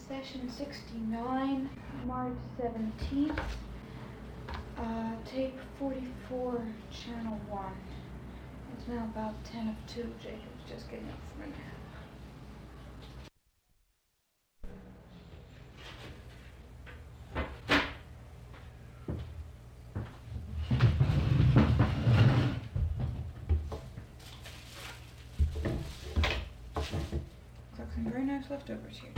Session 69, March 17th, tape 44, channel 1. It's now about 10 of 2. Jacob's just getting up from a nap. Got some very nice leftovers here.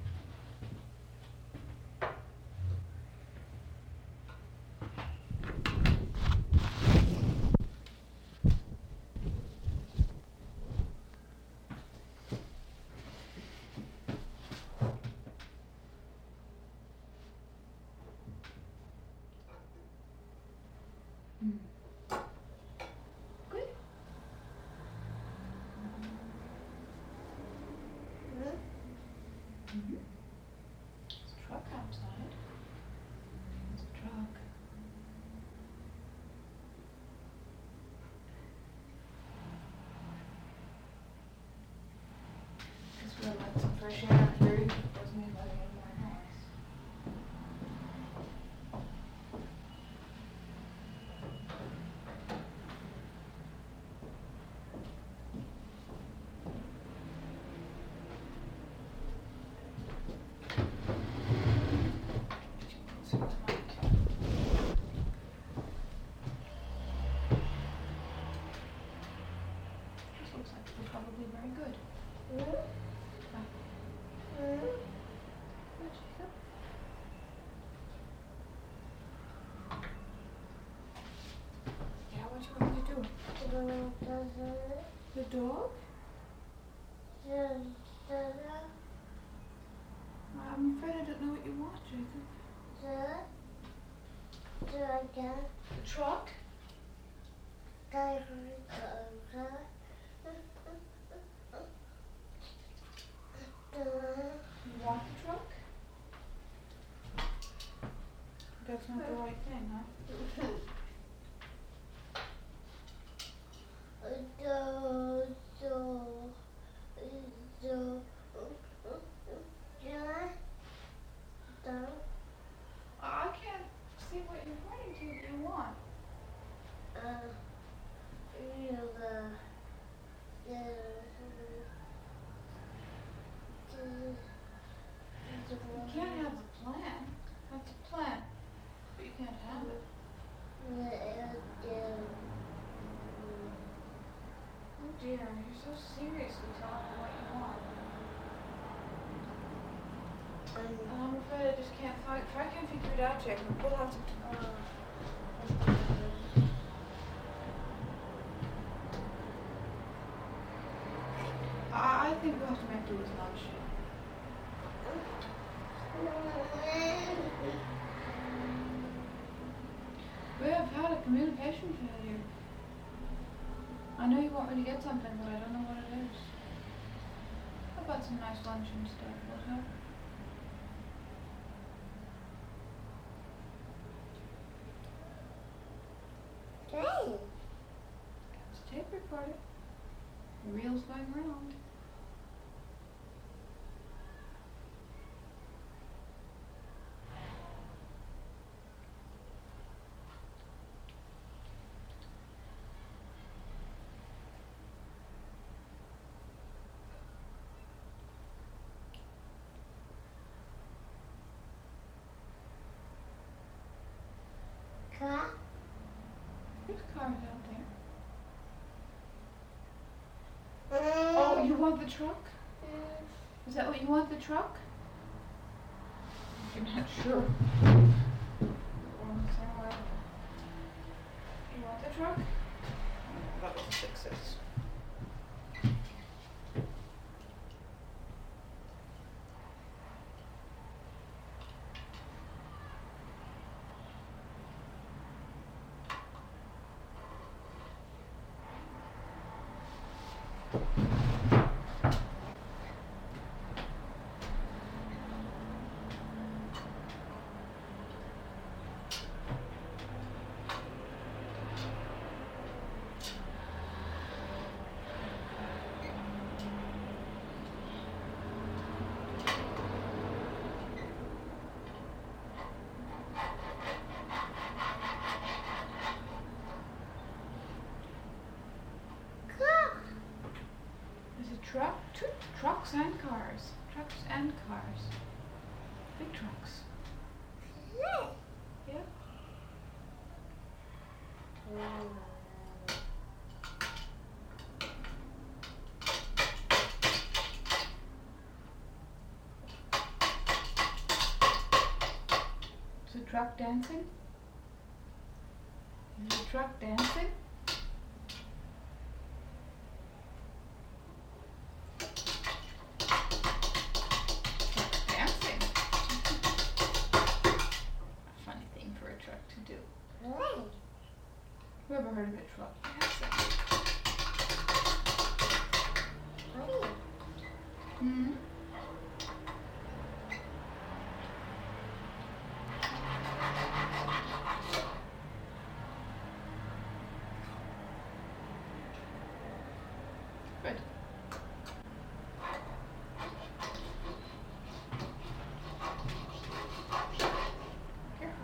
Good. Mm-hmm. There's a truck outside. There's a truck. Guess we'll let some fresh air through. Doesn't mean letting in more noise. This looks like it's probably very good. Good, Jacob. Yeah, what you want me to do? The dog? I'm afraid I don't know what you want, Jacob. The truck? You want the truck? That's not the right thing, huh? I can't see what you're pointing to that you want. You can't have a plan. That's a plan. But you can't have it. Oh dear, you're so seriously talking what you want. And I'm afraid I just can't find. If I can't figure it out, Jacob, we'll have to. I think we'll have to make do with lunch. We have had a communication failure. I know you want me to get something, but I don't know what it is. How about some nice lunch and stuff? Will it help? It's a tape recorder. The reel's going round. There's cars out there. Oh, you want the truck? Is that what you want, the truck? You're not sure. You want the truck? That will fix this. trucks and cars. Trucks and cars. Big trucks. Yeah. Is the truck dancing? Is the truck dancing? Truck's dancing. A funny thing for a truck to do. Who ever heard of a truck dancing? Hmm? Good. Careful.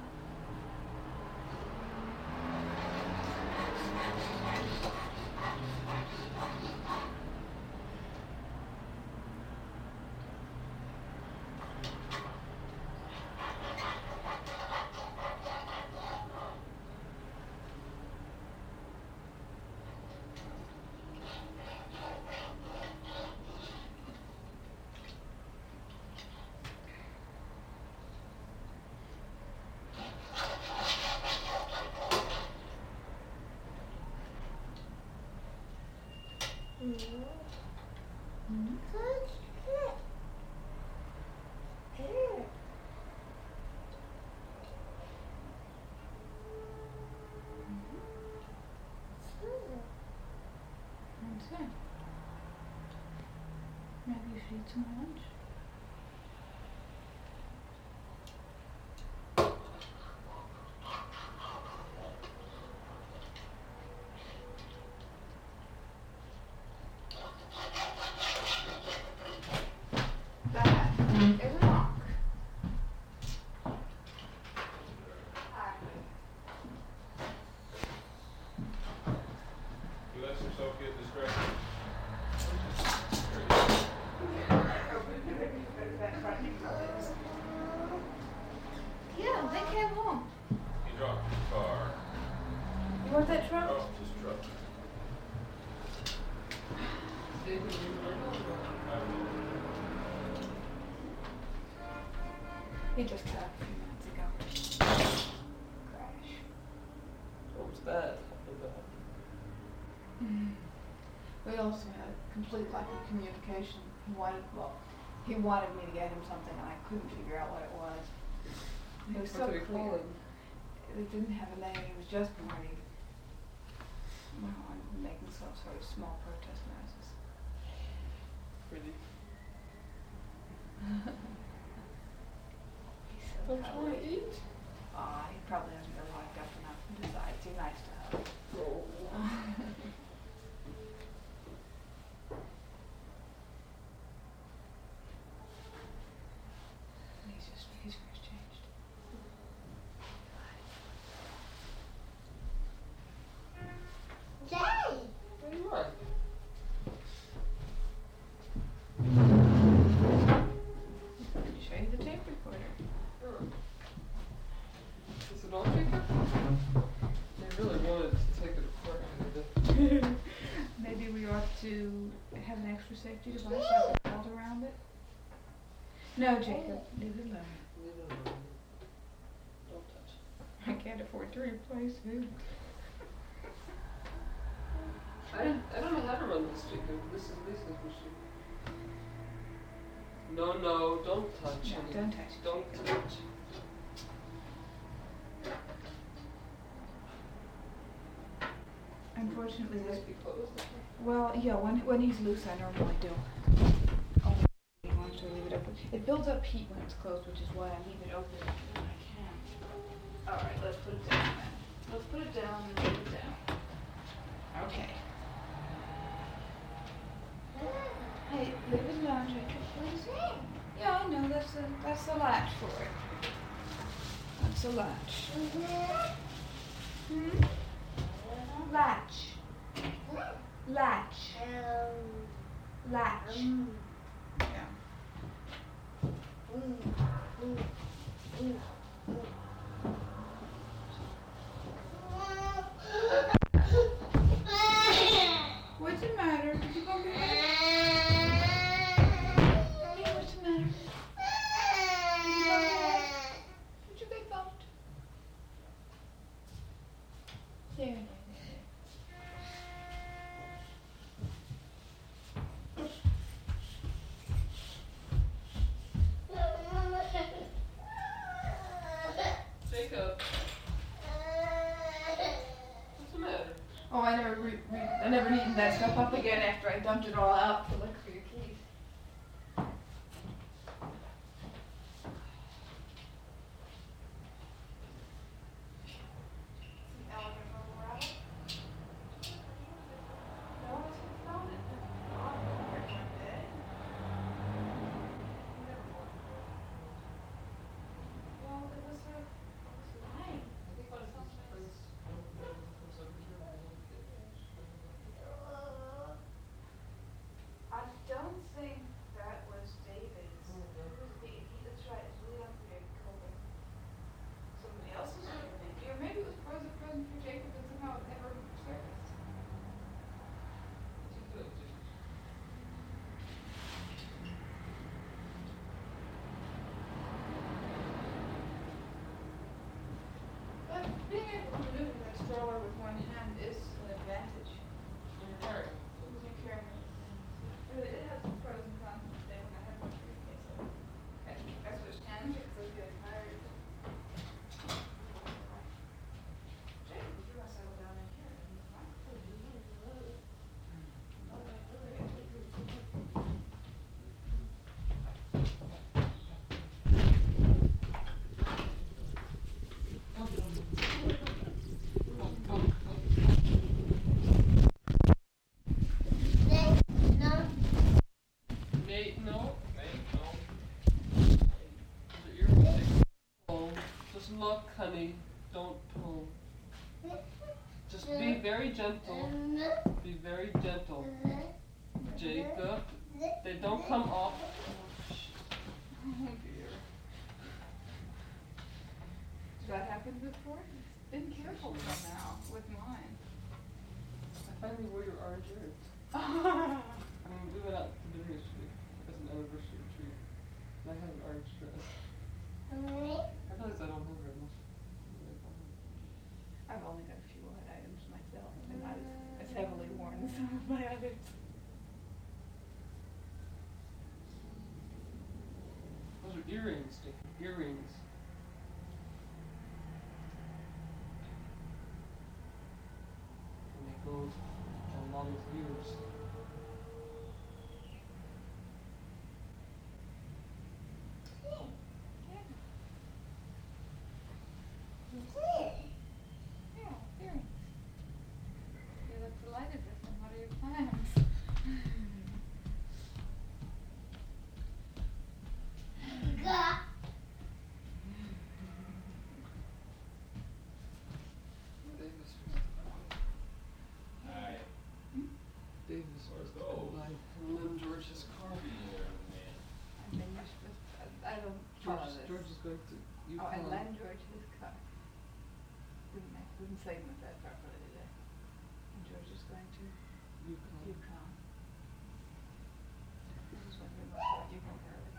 That's it. Maybe you should eat some lunch. That is a rock. You let yourself get distracted. Yeah, they came home. He dropped his car. You want that truck? Dropped his truck. He just got a few minutes ago. Crash. What was that? We also had a complete lack of communication. He wanted me to get him something and I couldn't figure out what it was. It was so What did he call clear. him? It didn't have a name, it was just Marty. Making some sort of small protest noises. Pretty. He's so Don't you want to cuddly. eat? He probably hasn't really waked up enough to decide. Too nice to hug. Oh. His face changed. What do you want? Let me show you the tape recorder. Oh. Is it on, Jacob? They really wanted to take it apart. Did they? Maybe we ought to have an extra safety device like a belt around it. No, Jacob, leave it alone. Leave it alone. Don't touch it. I can't afford to replace it. I don't know how to run this, Jacob. This is Lisa's machine. No, don't touch No, it. don't touch it, Don't Jacob. touch. Unfortunately, It must be closed. well, yeah, when he's loose, I normally do. Only he wants to leave it open. It builds up heat when it's closed, which is why I leave it open when I can. All right, let's put it down then. Let's put it down and leave it down. Okay. Hey, leave it alone, Jacob, please. Yeah, I know, that's the latch for it. That's the latch. Hmm? Latch. Latch. Latch. bringing that stuff up again after I dumped it all out to look for your keys. Some elegant rubber rabbit. No, it's not. Well, it was her line. I don't think that was David's. That's right, it's Leon Colvin. Somebody else's birthday. Or maybe it was a present for Jacob and somehow it never surfaced. But being able to maneuver that stroller with one hand is an advantage. Alright. It has some pros and cons today when I have my briefcase. I switched hands because I was getting tired. Jacob, you must settle down in here. Nate, no. The earrings. Pull. Just look, honey. Don't pull. Just be very gentle. Be very gentle. Jacob. They don't come off. Oh dear. Has that happened before? Been careful somehow with mine. I finally wore your orange earrings. I mean, we went out to dinner yesterday as an anniversary treat. And I had an orange dress. I realize I don't have very much. I've only got a few odd items myself. They're not as heavily worn as some of my others. Those are earrings, Dick. Earrings. And they go along with yours. Yeah, earrings. You look delighted with them. What are your plans? Alright. Davis was Let's go. by Lynn George's car. I mean, you're supposed to, I don't follow this. George is going to Oh, and Yukon. Len George his car. Didn't say with that properly today. And George is going to Yukon. Yukon. This is when we must have Yukon early.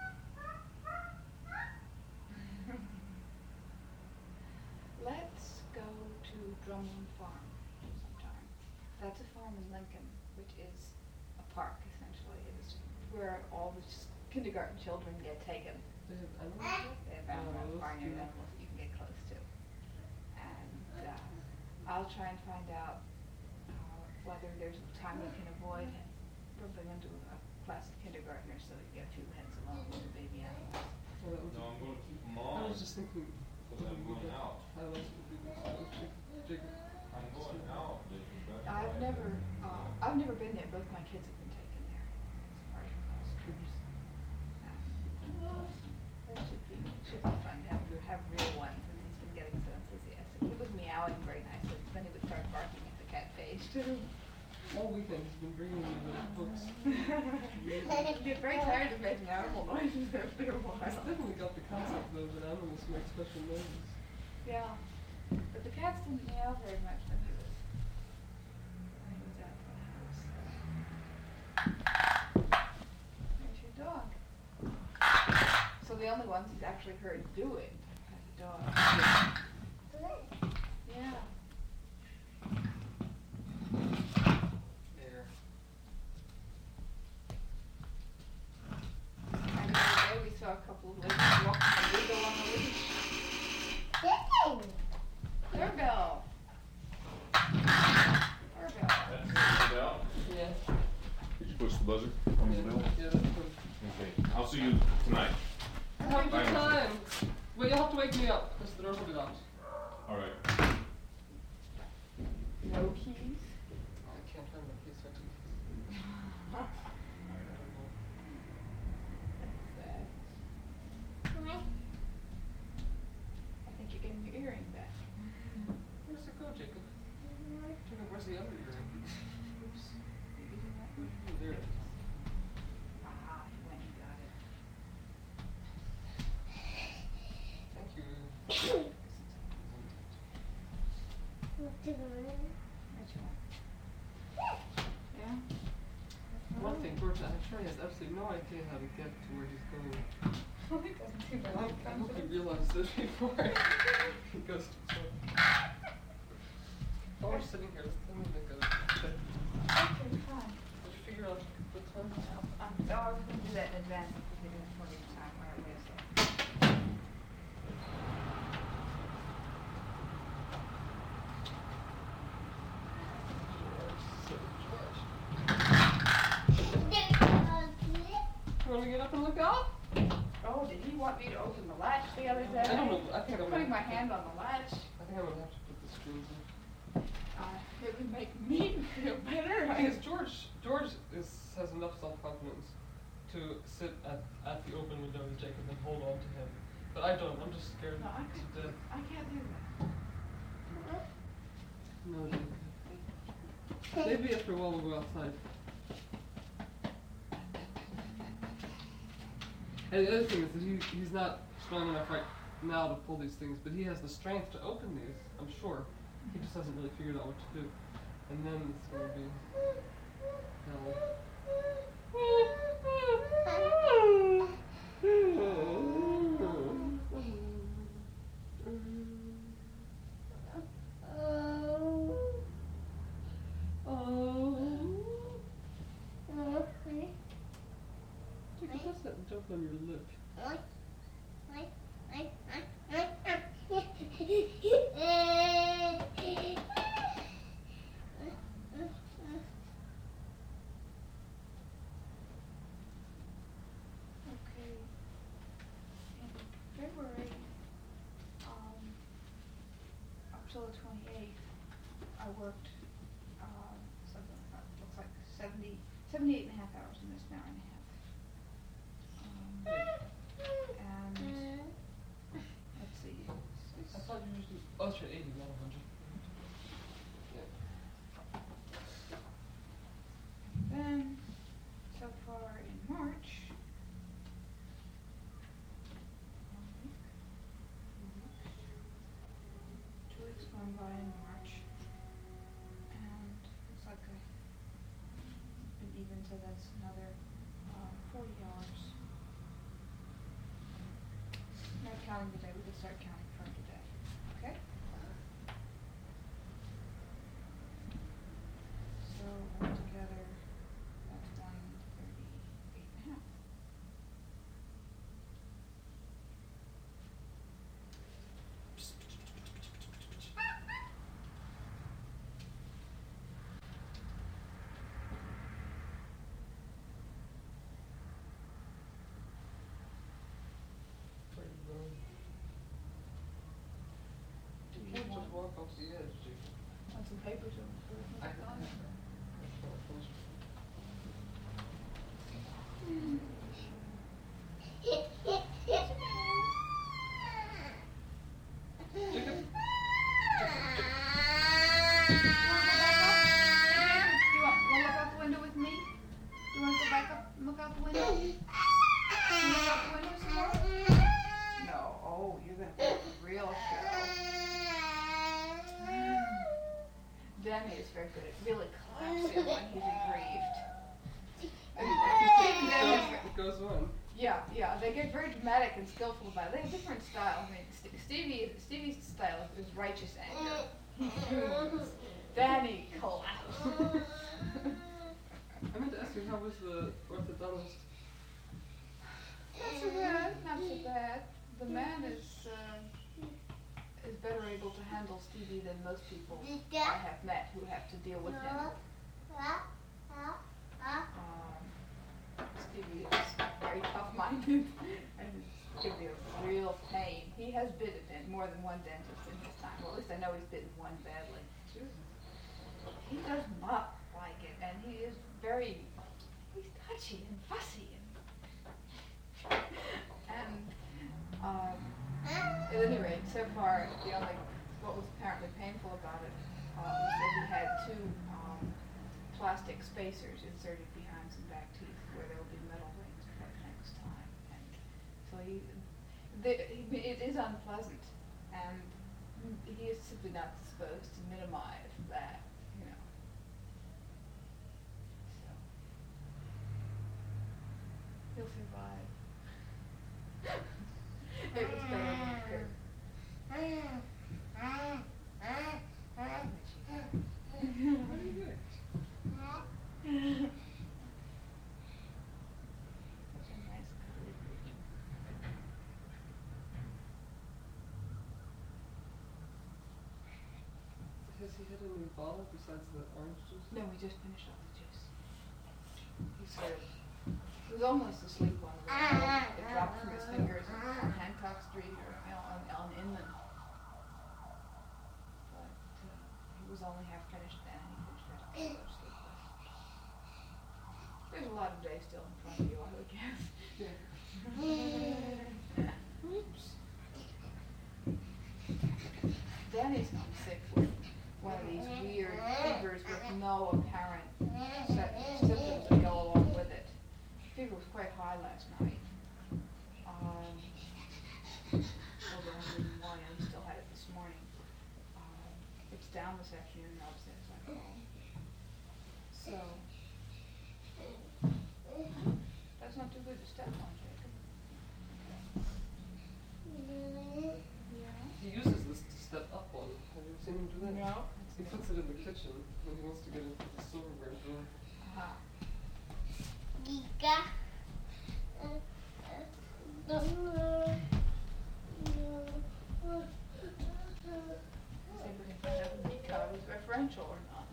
Let's go to Drummond Farm sometime. That's a farm in Lincoln, which is a park essentially. It is where all the kindergarten children get taken. They have animals? They have animals, Oh, barnyard cute. animals that you can get close to. And I'll try and find out whether there's a time we can avoid bumping into a class of kindergartners so that you get a few heads alone with the baby animals. Oh, that would No, I'm be- gonna keep them I on. was just thinking. Cause I'm going out. I like to do this. Jacob. I'm going out. I've never been there. Both my kids have been taken there. It's part of those trips. That should be fun to have real ones, and he's been getting so enthusiastic. He was meowing very nicely, then he would start barking at the cat cage too. All weekend he's been bringing me the books. You get very tired of making animal noises after a while. He's definitely got the concept though that animals make special noises. Yeah, but the cats didn't meow very much when he was out of the house. There's your dog. So the only ones he's actually heard do it are the dogs. Yeah. There. And the other day we saw a couple of ladies walking a legal on the leash. Doorbell. Doorbell. That's it, Bell. see you tonight. Have a good Bye, Missy. time. Well, you'll have to wake me up because the doors will be locked. All right. No keys? I can't find my keys. I took Sad. I think you're getting your earring back. Where's it go, Jacob? Jacob, where's the other earring? Oops. You do that? Oh, there it is. Ah, you went and got it. Thank you. Which one? Yeah? One thing, George, I'm sure he has absolutely no idea how to get to where he's going. Well, he doesn't do that. I hope he realized this before he goes to the While we're sitting here, let's make a Okay, fine. Did you figure out the time? I was going to do that in advance because we didn't put in time where it is. You want to get up and look out? Oh, did he want me to open the latch the other day? I don't know. I think I'm Putting gonna my hand on the latch. I think I'm gonna have to put the screens in. It would make me feel better. Because George has enough self-confidence to sit at the open window with Jacob and hold on to him. But I don't. I'm just scared No, I to death. can't do that. No, Jacob. Maybe after a while we'll go outside. And the other thing is that he's not strong enough right now to pull these things, but he has the strength to open these, I'm sure. He just hasn't really figured out what to do. And then it's going to be hell. Jacob, what's that joke on your lip? Okay. In February, up till the 28th, I worked, something, looks like 78 and a half hours in this an hour and a half. And, let's see. I thought you usually. Oh, it's your 80, not 100. Yeah. Then, so far in March, 2 weeks gone by in March, and looks like I've been even, so that's another 40 hours. Not counting today, we can start counting from today, okay? So altogether, that's 138 and a half. Where are you going? Do You you can't want just walk off the edge, Jacob. some papers over I for can have that. Jacob. Do you want to look out the window with me? Do you want to go back up and look out the window? Can you look out the window some more? No. Oh, you're going to put a real show. Danny is very good at really collapsing when he's aggrieved. It goes on. Yeah, they get very dramatic and skillful about it. They have different styles. I mean, Stevie's style is righteous anger. Danny collapses. I meant to ask you, how was the orthodontist? Not so bad, not so bad. The man is better able to handle Stevie than most people I have met who have to deal with him. Stevie is very tough-minded. And it's gonna be a real pain. He has bitten more than one dentist in his time. Well, at least I know he's bitten one badly. He does not like it, and he is he's touchy and fussy and at any rate, so far, what was apparently painful about it was that he had two plastic spacers inserted behind some back teeth where there will be metal rings for next time. And so it is unpleasant, and he is simply not disposed to minimize that, So, he'll survive. It was better than fear. What are you doing? Such a nice cuddly creature. Has he had any bottle besides the orange juice? No, we just finished off the juice. He was almost asleep on the way. It dropped from his fingers on Hancock Street or on Inman. But he was only half finished then, and he finished that before sleepless. There's a lot of day still in front of you, I would guess. Yeah. Oops. Danny's home sick with one of these weird fevers with no apparent symptoms that go along with it. The fever was quite high last night. Over 101, and he still had it this morning. It's down this afternoon, Rob says, I called. So, that's not too good to step on, Jacob. Yeah. He uses this to step up on. Have you seen him do that? No. He puts it in the kitchen when he wants to get into the silverware drawer. Aha. See if we can find out if the card is referential or not.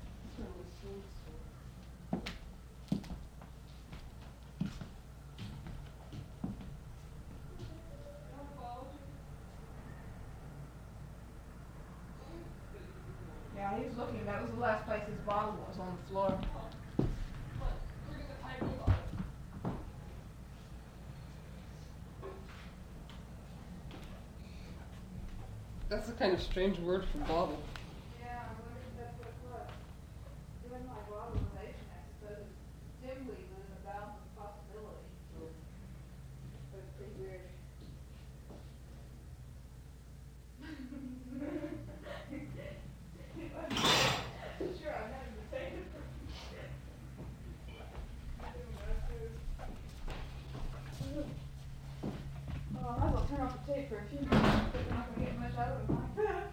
Yeah, he was looking. That was the last place his bottle was, on the floor. That's a kind of strange word for bottle. Yeah, I wonder if that's what it was. Given my globalization, I suppose it's dimly within the bounds of possibility. But it's pretty weird. Sure, I'm having to take it. Oh, I might as well turn off the tape for a few minutes, but we're not going to get much out of it like that.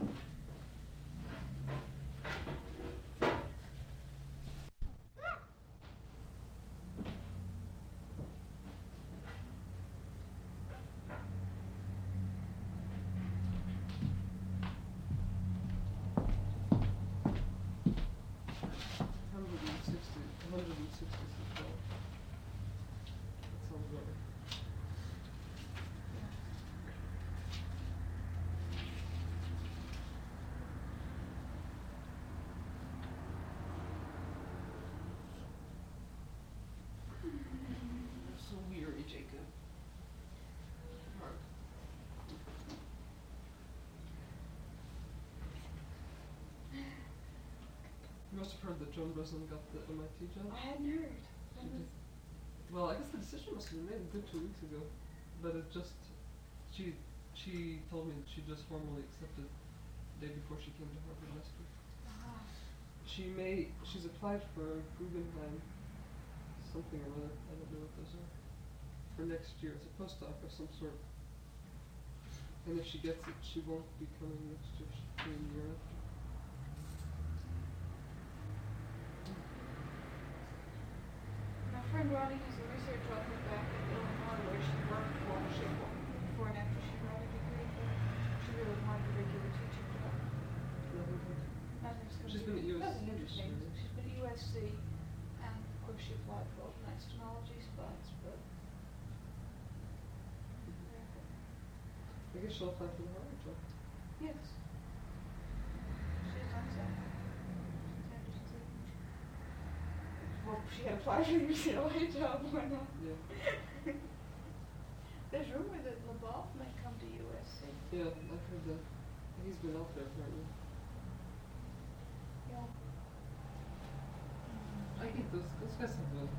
That sounds right. You're so weary, Jacob. Mark. You must have heard that Joan Breslin got the MIT job. I hadn't heard. She did. Well, I guess the decision must have been made a good 2 weeks ago, but it just, she told me that she just formally accepted the day before she came to Harvard last week. She's applied for Guggenheim, something or other, I don't know what those are, for next year. It's a postdoc of some sort. And if she gets it, she won't be coming next year, she'll be in the year after. My friend Ronnie has a research office back in Illinois where she worked before and after she got a degree, but she really wanted a regular teaching job. She's been at USC. Nothing interesting. She's been at USC, and of course she applied for open externalogy spots, but I guess she'll apply for the highway job. Yes. She's done so. Well, she had applied for the UCLA job, why not? Yeah. There's rumor that LaBeouf might come to USC. Yeah, I've heard that. He's been out there apparently. Yeah. I think those guys have a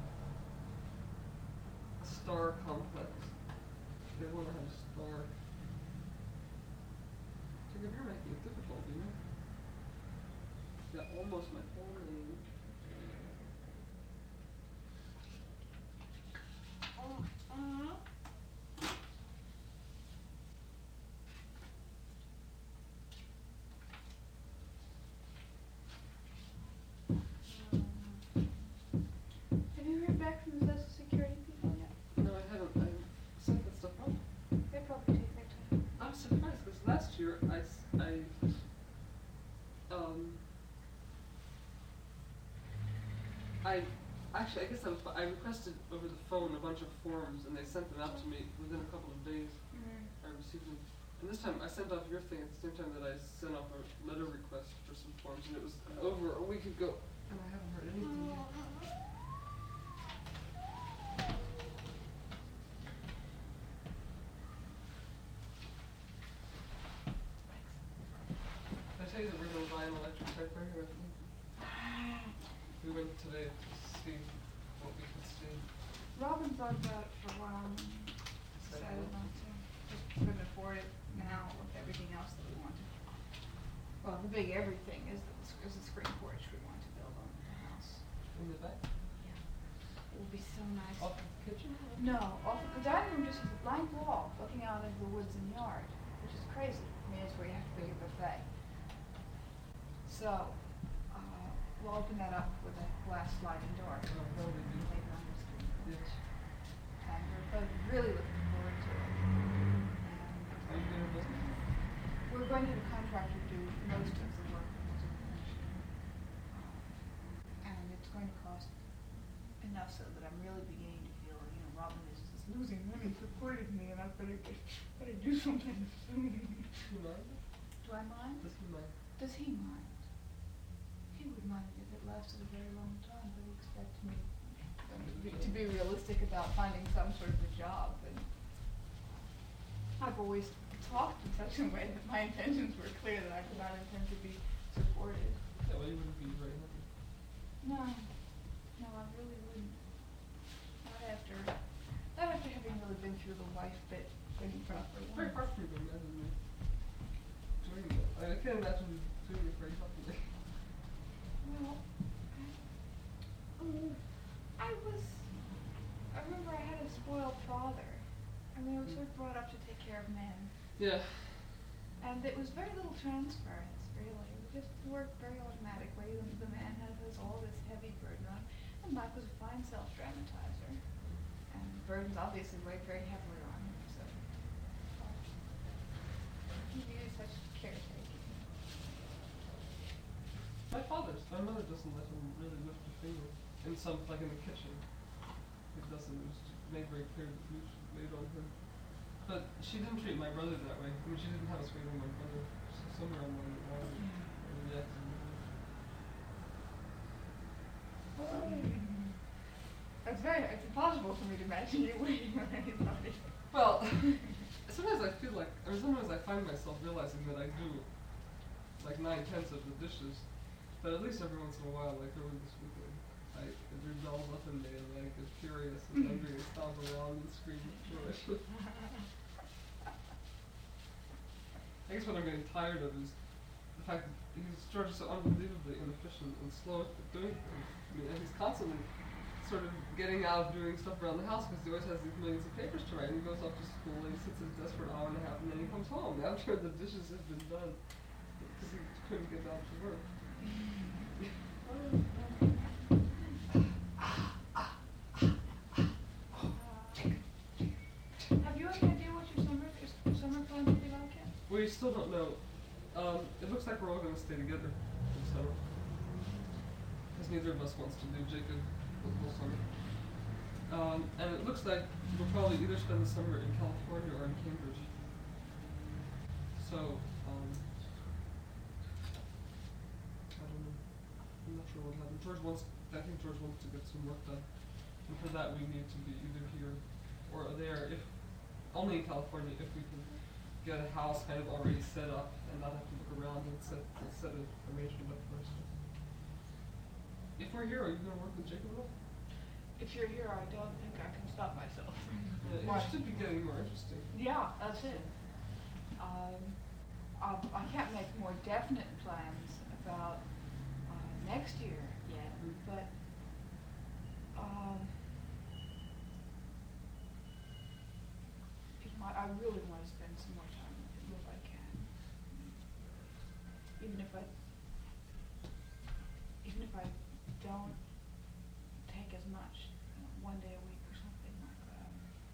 star complex. They want to have a star. Jacob, you're making it difficult, you know? Yeah, almost my whole name. Have you heard back from the Social Security people yet? No, I haven't. I sent that stuff out. They probably take their time. I'm surprised because last year I guess I requested over the phone a bunch of forms and they sent them out to me within a couple of days. I received them. And this time I sent off your thing at the same time that I sent off a letter request for some forms and it was over a week ago and I haven't heard anything yet. Did I tell you that we're going to buy an electric typewriter? We went today to see what we could see. Robin thought about it for a while and decided not to. Just couldn't afford it now with everything else that we wanted. Well, the big everything is the screen porch we want to build on the house. In the back? Yeah. It would be so nice. Off the kitchen? No, off the dining room, just a blank wall looking out into the woods and yard, which is crazy. I mean, it's where you have to bring a buffet. So, we'll open that up with a glass sliding door. Oh, that would be beautiful. Later on this week. Yes. And we're both really looking forward to it. Are you going to build it? We're going to have a contractor do most of the work. And it's going to cost enough so that I'm really beginning to feel, Robin is just losing money supporting me and I better do something soon. Do you mind? Do I mind? Does he mind? Does he mind? He would mind if it lasted a very long time, but he expects me to be realistic about finding some sort of a job. And I've always talked in such a way that my intentions were clear that I did not intend to be supported. Yeah, well, you wouldn't be very happy. No, I really wouldn't. Not after having really been through the life bit thing proper. It's very hard for you to imagine me doing that. I can't imagine doing it very happily. Well, I remember I had a spoiled father. I mean, I was sort of brought up to take care of men. Yeah. And it was very little transference, really. It was just worked very automatically. The man had all this heavy burden on him. And Mike was a fine self-dramatizer. And the burdens obviously weighed very heavily on him. So he needed such caretaking. My mother doesn't let him really lift a finger. In the kitchen. It doesn't, it was made very clear that it was made on her. But she didn't treat my brother that way. I mean, she didn't have us wait on my brother. Somewhere along the line. It's impossible for me to imagine you waiting on anybody. Well, sometimes I find myself realizing that I do like 9/10 of the dishes. But at least every once in a while, like over this weekend, it rebels up in me and I get furious and angry and stomp around and scream with joy. I guess what I'm getting tired of is the fact that George is so unbelievably inefficient and slow at doing things. I mean, and he's constantly sort of getting out doing stuff around the house because he always has these millions of papers to write and he goes off to school and he sits at his desk for an hour and a half and then he comes home. Now I'm sure the dishes have been done because he couldn't get out to work. Have you any idea what your summer plan will be like yet? We still don't know. It looks like we're all going to stay together in the summer. Because neither of us wants to leave Jacob the whole summer. And it looks like we'll probably either spend the summer in California or in Cambridge. So, I don't know. I'm not sure what happened. I think George wants to get some work done. And for that we need to be either here or there, if only in California, if we can get a house kind of already set up and not have to look around and set an arrangement up first. If we're here, are you gonna work with Jacob at all? If you're here, I don't think I can stop myself. Yeah, it should be getting more interesting. Yeah, that's it. I can't make more definite plans about next year yet, but I really want to spend some more time with him if I can. Even if I don't take as much, one day a week or something like that.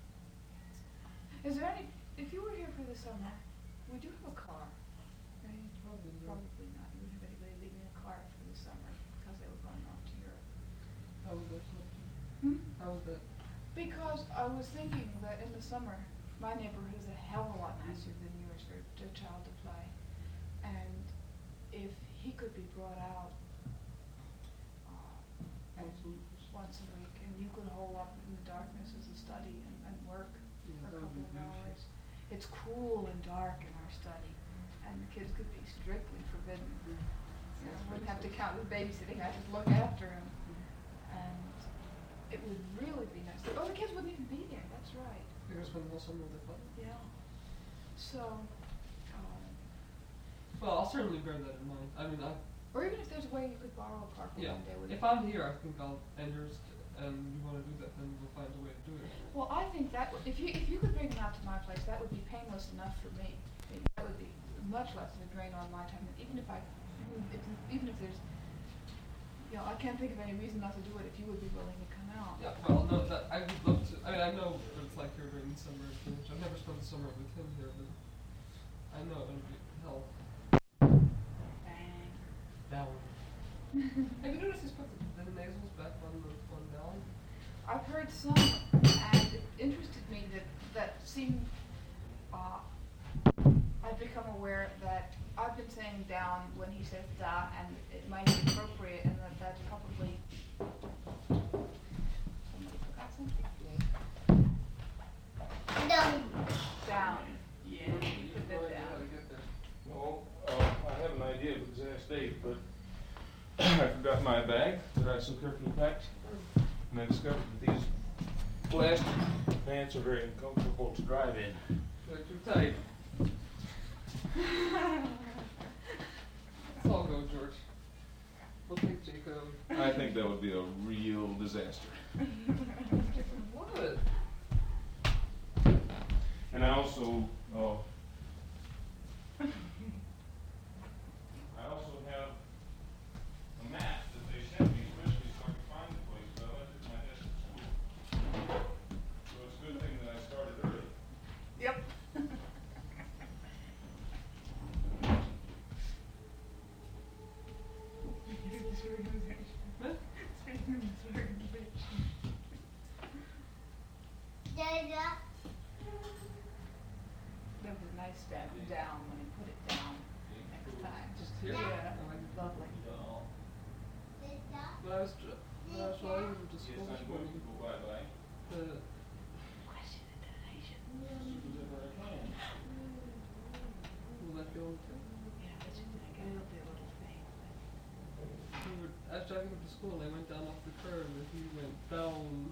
Is there any? If you were here for the summer, would you have a car? Right? Probably not. Probably not. You wouldn't have anybody leaving a car for the summer because they were going off to Europe. How was that? Hmm? How was that? Because I was thinking that in the summer, my neighborhood is a hell of a lot nicer than yours for a child to play. And if he could be brought out once a week, and you could hole up in the darkness as a study and work for a couple of hours. It's cool and dark in our study, and the kids could be strictly forbidden. You know, wouldn't have to count with babysitting. I just look after him, and it would really be nice. Oh, the kids wouldn't even be there. That's right. You're gonna spend the whole summer with their father? Yeah. So. Well, I'll certainly bear that in mind. I mean, Or even if there's a way you could borrow a car for one day. If I'm here, I think and you want to do that, then we'll find a way to do it. Well, I think that if you could bring them out to my place, that would be painless enough for me. That would be much less of a drain on my time. Even if there's, I can't think of any reason not to do it if you would be willing to come out. Yeah, well, no, I would love to. I mean, I know what it's like here during the summer. I've never spent the summer with him here, but I know it would be hell. Bang. Down. Have you noticed he's put the nasals back on down? I've heard some, and it interested me that seemed. I've become aware that I've been saying down when he says da, and it might be appropriate, and that's probably. Somebody forgot something. Down. Yeah. You put that down. No, I have an idea of the exact date, but I forgot my bag that I so carefully packed, and I discovered that these plastic pants are very uncomfortable to drive in. They're too tight. Let's all go, George. We'll take Jacob. I think that would be a real disaster. What? And I also have a map that they sent me especially so I could find the place, but I left it at my desk at school. So it's a good thing that I started early. Yep. That was a nice step down when he put it down next time. Just here? Yeah. I like it. Lovely. When I was driving to school Yes, this I'm going to morning, go bye-bye. Question the donation. Whatever I can. will that go okay? Yeah, it's just like it'll be a little thing. I was driving him to school and I went down off the curb and he went down.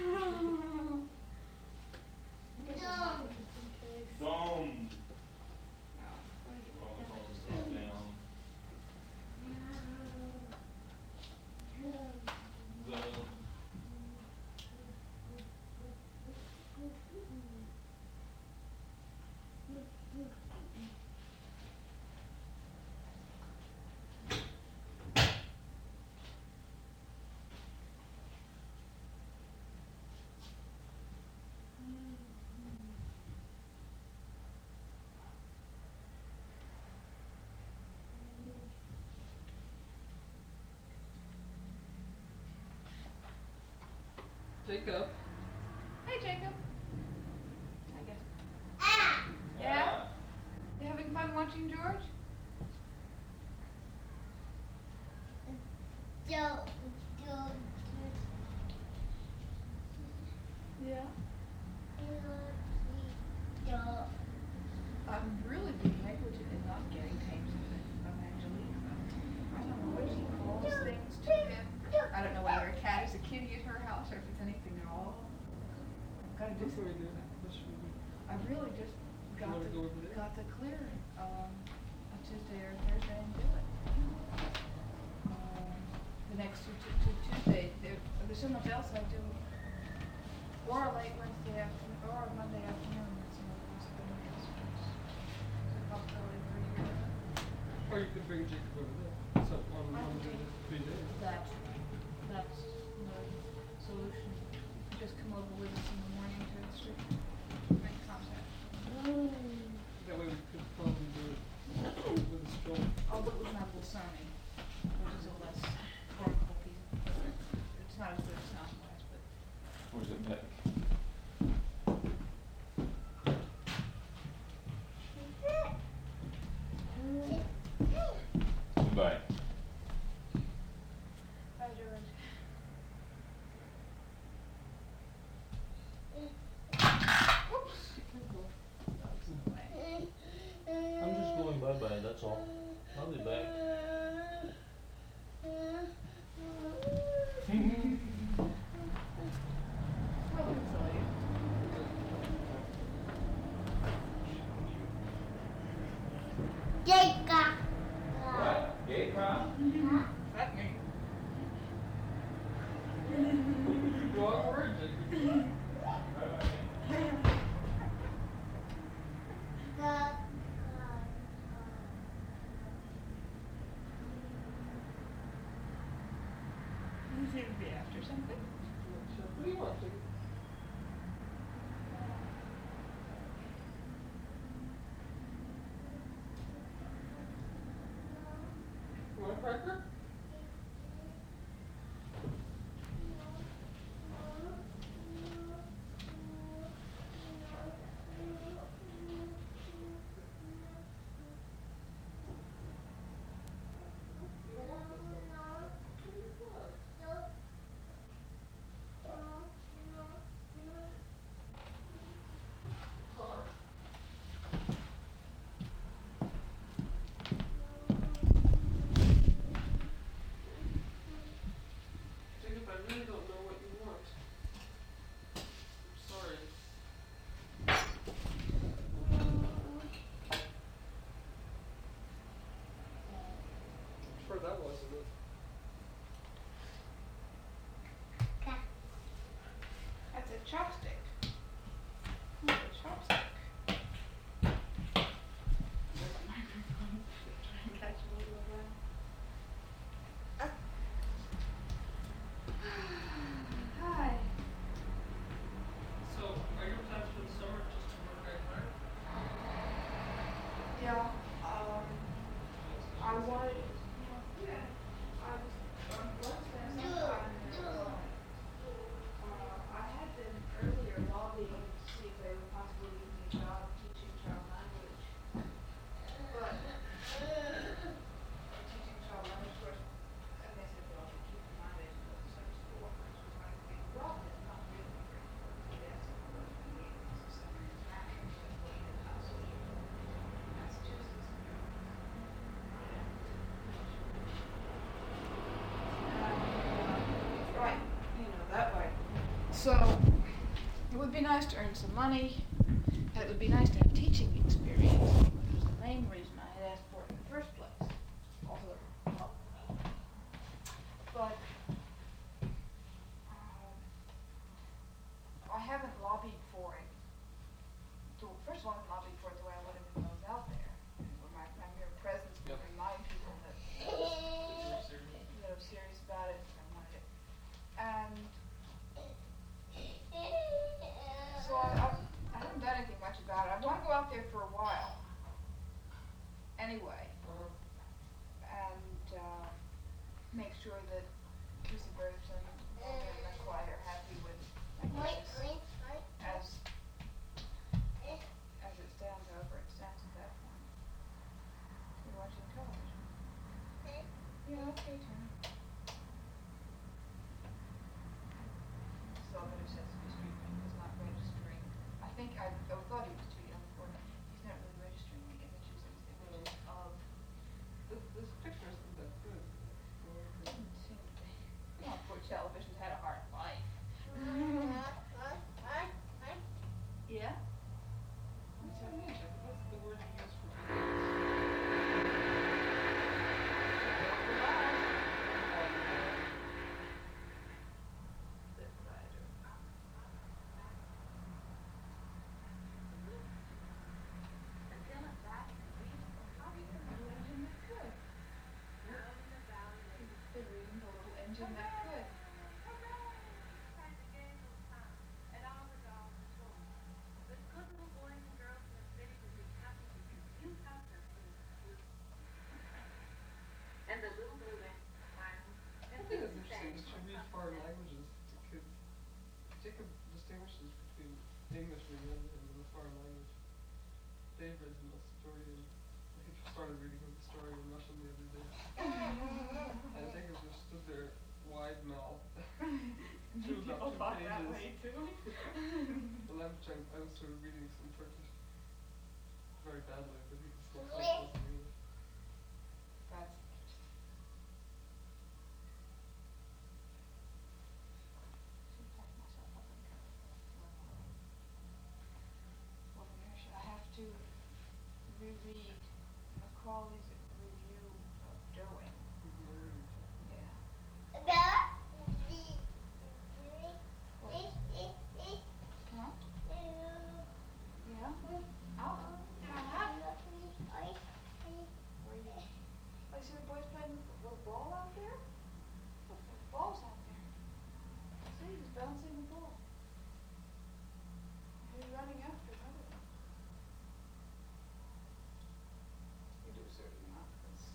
Dome. Jacob. Hey, Jacob. I guess. Yeah? You having fun That's what we do. That's what we do. I really just You wanna go over there? got to clear on Tuesday or Thursday and do it. The next two Tuesdays, there's so much else I do. Or a late Wednesday afternoon, or a Monday afternoon. That's another possibility. It's a possibility for you. Or you could bring Jacob over there. So on Monday, 3 days. That's the solution. Just come over with us in the morning to the street. Make contact. That way we could probably do it with a stroll. I'll do it with my Bolsoni, which is a less horrible piece. It's not as good as sound-wise, but Where's it back? Bye. Hi, George. I'm just going bye-bye, that's all. I'll be back. Well, inside. What? Gay crowd? That me. Go over, Jacob. You seem to be after something. What do you want, Jacob? You want a cracker? Jacob, I really don't know what you want. I'm sorry. I'm sure that wasn't it. That's a chopstick. That's a chopstick. There's a microphone. Try and catch a little of that. Hi. So, are your plans for the summer just to work at home? Yeah, I wanted, yeah, I was, let's spend some time there. I had been earlier lobbying to see if they would possibly give me a job teaching child language. But, teaching child language, of course, I guess if you all should keep in mind that it's a service for workers, which might be involved in, not really for yes, of course, we need some summer international, but we in Massachusetts. Right, that way. So, it would be nice to earn some money, and it would be nice to have teaching experience, which was the main reason I had asked for it in the first place. Also, but I haven't lobbied for it. First of all, I haven't lobbied for it the way I would have if I was out there, where my mere presence would remind people that I'm serious about it. I wanted it. And so I haven't done anything much about it. I want to go out there for a while. Anyway. And make sure that Lucy Bergson and McFly are happy with my case as it stands, however it stands at that point. You're watching television. Yeah, okay, Turner. Still better Sesame Street is not registering. I think I thought he was too young for it. He's not really registering the images. It's images of. This picture isn't that good. Doesn't seem to be. Yeah, of course. started reading him a story in Russian the other day. And Jacob just stood there, wide mouthed, through about 2 pages. And I was sort of reading some Turkish very badly, but he could still say something English. That's I have to reread Macaulay's review of Derwent. Yeah. Huh? Yeah? Oh. I see the boys playing with ball out there? Look, there's balls out there. See, he's bouncing the ball. He's running after another one. We do a certain amount of this.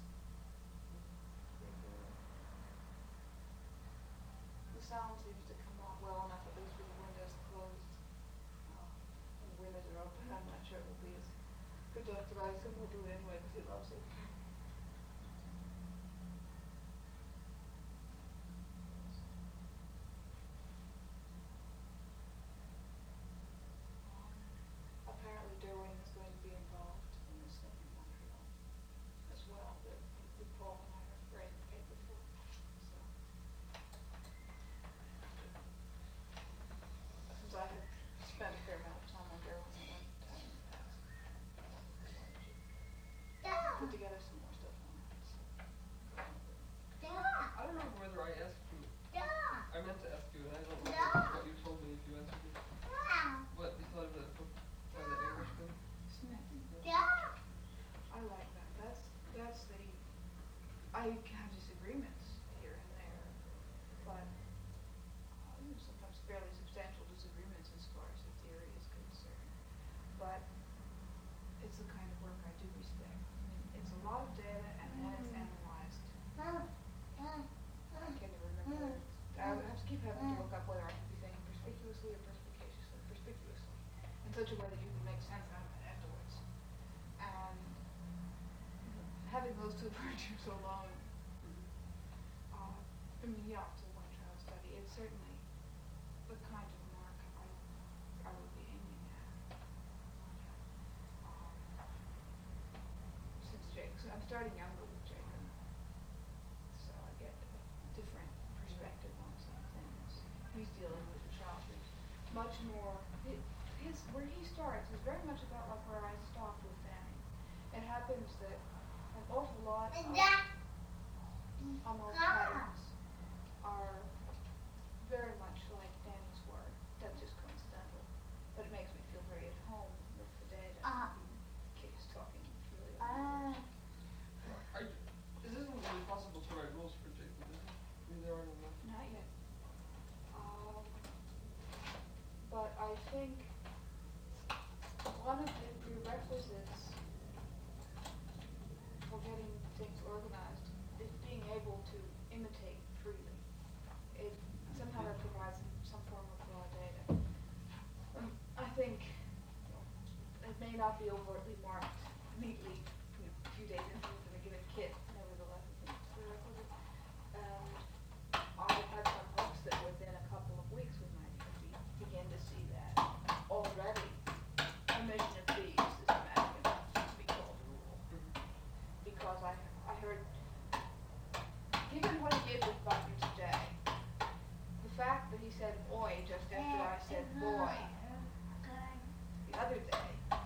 The sound seems to come out well enough, at least with the windows closed. When the windows are open, I'm not sure it will be as productive. I assume we'll do it anyway because he loves it. Apparently Derwent is going to be involved in this thing in Montreal as well that Paul and I are reading the paper for. So, since I have spent a fair amount of time on Derwent at one time in the past, put together some more stuff on it. So. I don't remember whether I asked you. I meant to ask you, and I don't remember what you told me if you answered me. What you thought of that book by the Englishman? Smith. I like that. That's the. I have disagreements here and there, but sometimes fairly substantial disagreements as far as the theory is concerned. But it's the kind of work I do respect. I mean, it's a lot of data and then it's analyzed. I can't even remember. I have to keep having to look up whether I should be saying perspicuously or perspicaciously, in such a way that you can make sense out of it afterwards. And having those two virtues alone, I mean, yeah, it's a one-trial study. It's certainly the kind of mark I would be aiming at. Since I'm starting younger with Jacob, so I get a different perspective on some things. He's dealing with a child who's much more, where he starts is very much about like where I stopped with Danny. It happens that an awful lot of almost patterns are very much like Danny's work. That's just coincidental. But it makes me feel very at home with the data. Kids talking really Is this really possible to write rules for Jacob? I mean, there aren't enough. Not yet. But I think one of the prerequisites for getting things organized is being able to imitate freely. It somehow that provides some form of raw data. I think it may not be overtly marked neatly a few days into a given kit, nevertheless I think it's prerequisite. I've had some hopes that within a couple of weeks we might begin to see that already. Omission of B is systematic enough to be called a rule. Because I heard, given what he did with Button today, the fact that he said boy just after I said boy the other day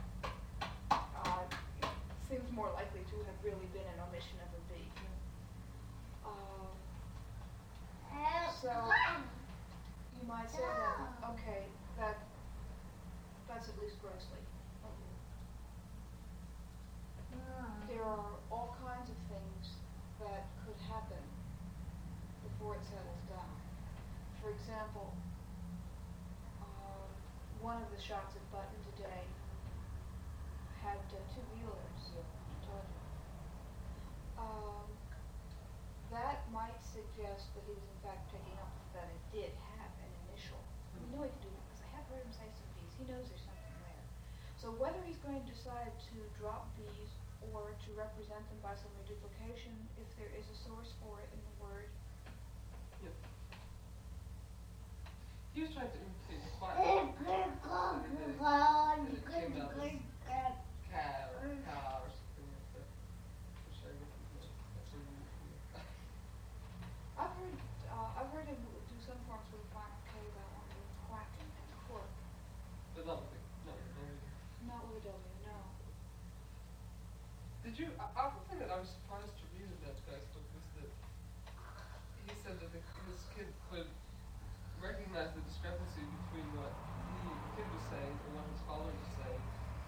seems more likely to have really been an omission of a B. So you might say that, okay, that's at least grossly. There are all kinds of things that could happen before it settles down. For example, one of the shots at Button today had two reelers. I told you. That might suggest that he was in fact picking up that it did have an initial. We know he can do that because I have heard him say some B's. He knows there's something there. So whether he's going to decide to drop B's or to represent them by some reduplication if there is a source for it in the word. Yep. He was trying to imitate the quiet. And it came out as cat or cow or something like that. Which I think that's a really I've heard him do some forms with black K that one with quack and cork. But not with it. Not with a W, no. Did you? One thing that I was surprised to read in that guy's book was that he said that his kid could recognize the discrepancy between what the kid was saying and what his father was saying.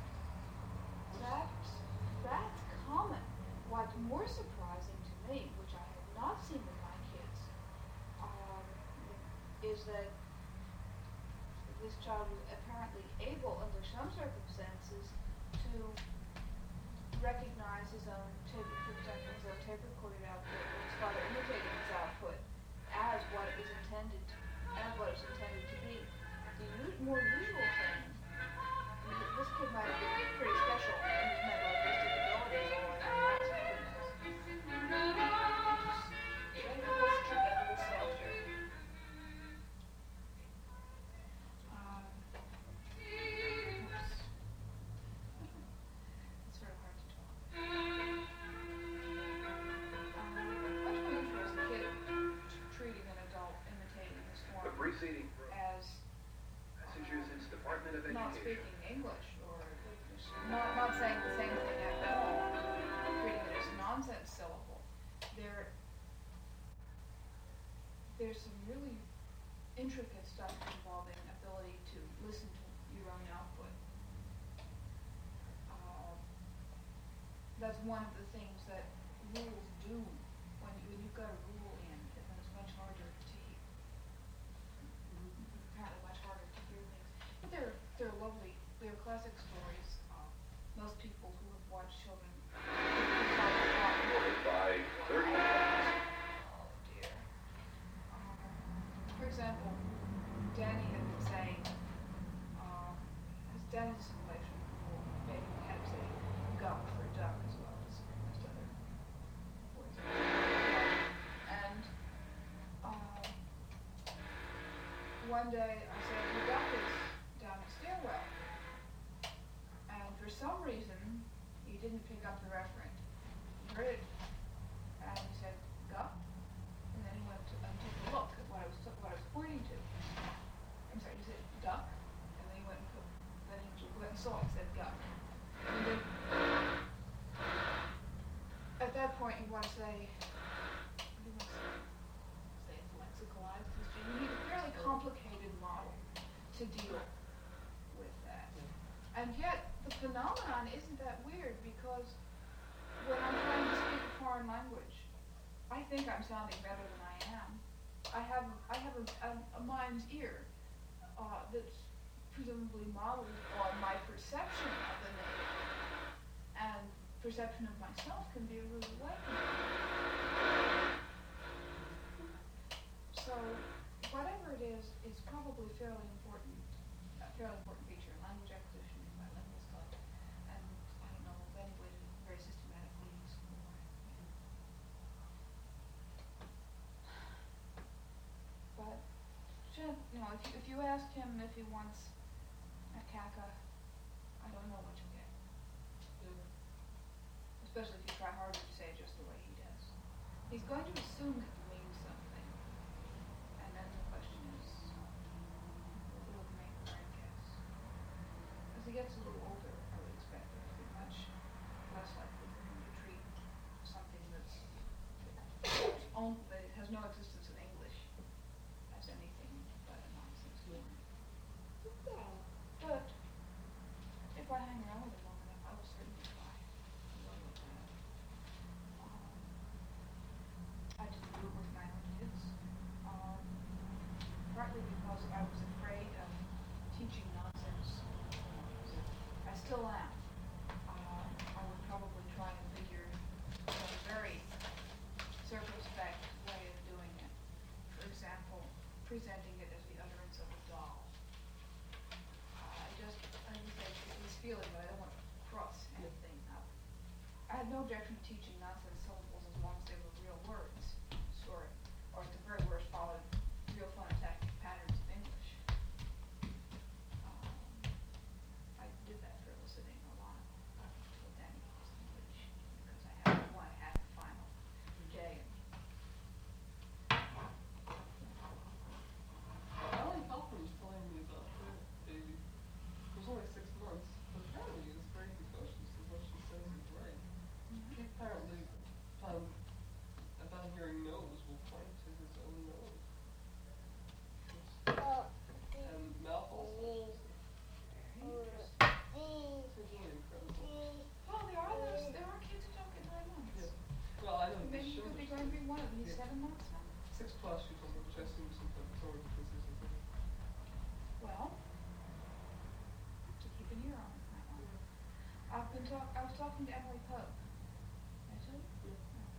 That's common. What's more surprising to me, which I have not seen with my kids, is that this child was apparently able, under some circumstances, to recognize his own tape, for example, his own tape recorded output, or his father imitating his output as what it was intended to, be. The more usual thing, this kid might have been pretty special in his mental artistic abilities, although I don't let's keep that little softer. It's sort of hard to talk. Much more interesting kid treating an adult imitating this form The preceding as Massachusetts Department of not Education. speaking English or not saying the same thing at all, treating it as a nonsense syllable. There's some really intricate stuff involving ability to listen to your own output. That's one of the things that rules do when you've got a rule in, and then it's much harder to apparently much harder to hear things. But they're lovely. They're classic stories. Most people who have watched children By 30 Oh dear. For example, Danny had been saying, Danny's selection rule maybe we had to say gum for duck as well as most other words. And one day I said, we got this down the stairwell. And for some reason, he didn't pick up the referent. He heard it, and he said, "Gup," and then he went to took a look at what I was pointing to. I'm sorry, he said duck, and then he went and went and saw it, said gup. And then at that point, you want to say it's lexicalized history. You need a fairly complicated model to deal with that. And yet, the phenomenon isn't that weird, because when I'm trying to speak a foreign language, I think I'm sounding better than I am. I have a mind's ear that's presumably modeled on my perception of the native, and perception of myself can be a rude awakening. So, whatever it is, it's probably a fairly important feature in language acquisition and bilingual stuff. And I don't know of any way to very systematically explore it. But, if you ask him if he wants a caca, I don't know what you'll get. Especially if you try harder to say it just the way he does. He's going to assume that it means something. And then the question is, will he make the right guess? As he gets a little older, I would expect it to be much less likely for him to treat something that has no existence in English as anything but a nonsense form. But if I hang around with him long enough, I will certainly try to learn with that. I didn't do it with my own kids, partly because I was afraid of teaching nonsense forms. I had no objection to teaching nonsense syllables as long as they were real words, or at the very worst followed real phonetic patterns of English. I did that for listening a lot with Daniel's English because I had one at the final J. Alan Halpern was telling me about her baby. It was only 6 months, but apparently it's very precocious is what she says is right. He apparently, about hearing nose, will point to his own nose. And mouth also. It's really incredible. Well, there are kids who don't get 9 months. Yeah. Well, I know Maybe you could be going to be one of these 7 months now. 6 plus she told me, which I assume sometimes sort of because there's a thing. Well, to keep an ear on that one. I was talking to Emily Pope. Did I tell you?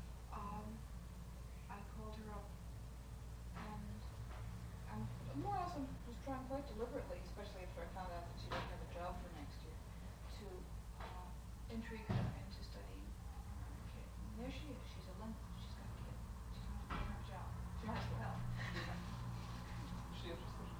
I called her up, and more or less I was trying quite deliberately, especially after I found out that she doesn't have a job for next year, to intrigue her into studying a kid. And there she is. She's a limber. She's got a kid. She's not doing her job. She might as well. Is she interested?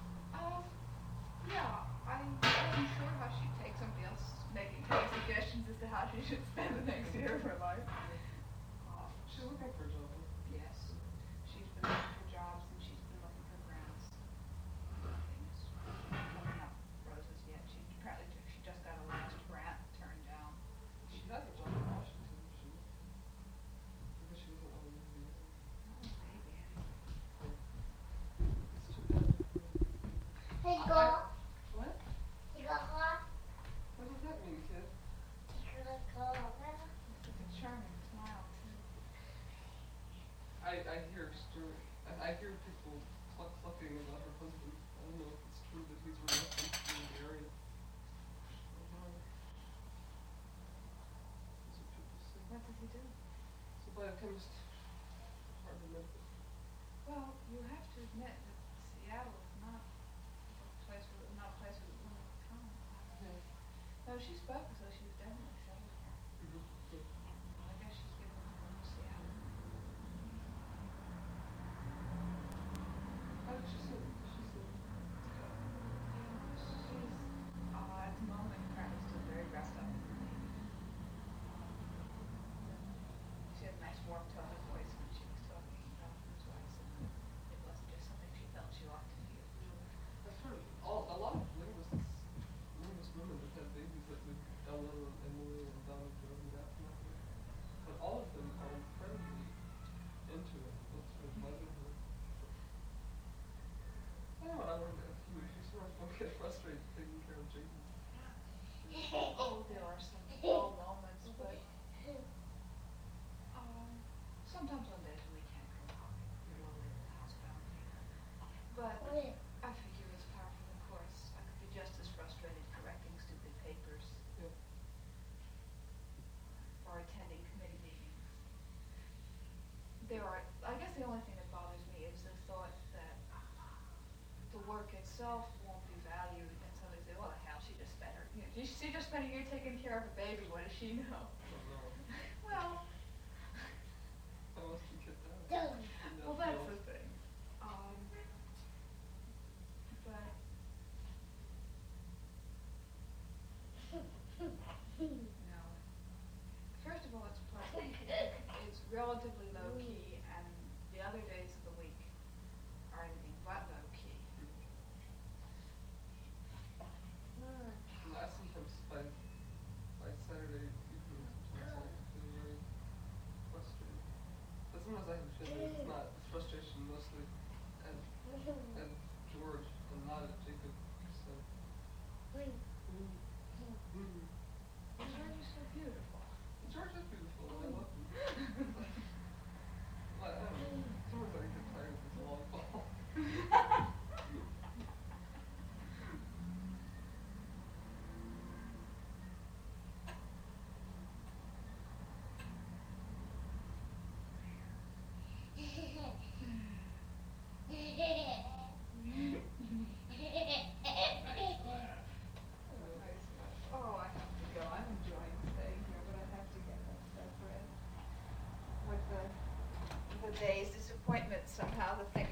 Yeah. I wasn't sure how she'd take somebody else making any suggestions as to how she should spend the next year of her life. She's looking for a job. Yes. She's been looking for jobs and she's been looking for grants. Nothing's coming up roses yet. She just got a last grant turned down. She has a job in Washington. Because she doesn't want to leave the Oh, baby. It's too bad. Hey, go. What? You got hot? What does that mean, kid? You got hot. It's a charming smile, too. I hear I hear people clucking about her husband. I don't know if it's true that he's reluctant to be in the area. That's what people say. What does he do? So biochemist, hard to admit it. Well, you have to admit that Seattle is not a place where women would come. Yeah. No, she spoke as though she was definitely settled here. I guess she's given up on Seattle. How did she say? She's At the moment apparently still very dressed up. She had a nice warm tone of voice when she was talking about her twice, and it wasn't just something she felt she ought to feel. I've heard a lot of linguist women that have babies that would Ella and Emily and Donna Joe and that kind of thing. But all of them are incredibly into it. That's what invited her. I know what I wanted to ask you. If you sort of don't get frustrated taking care of Jaden. Oh, there are some dull moments, but sometimes on days when we can't come out, we're lonely in the housebound. But I figure as par for the course, I could be just as frustrated correcting stupid papers Yeah. or attending committee meetings. I guess the only thing that bothers me is the thought that the work itself won't be valued, and somebody say, well, the hell, she just spent a year taking care of a baby, what does she know? I don't know. Well, How else do you get that? well, that's the thing. But no. First of all, it's pleasant. It's relatively low key, and the other days of the week are anything but low key. And I sometimes by Saturday evening, day's disappointment somehow. The thing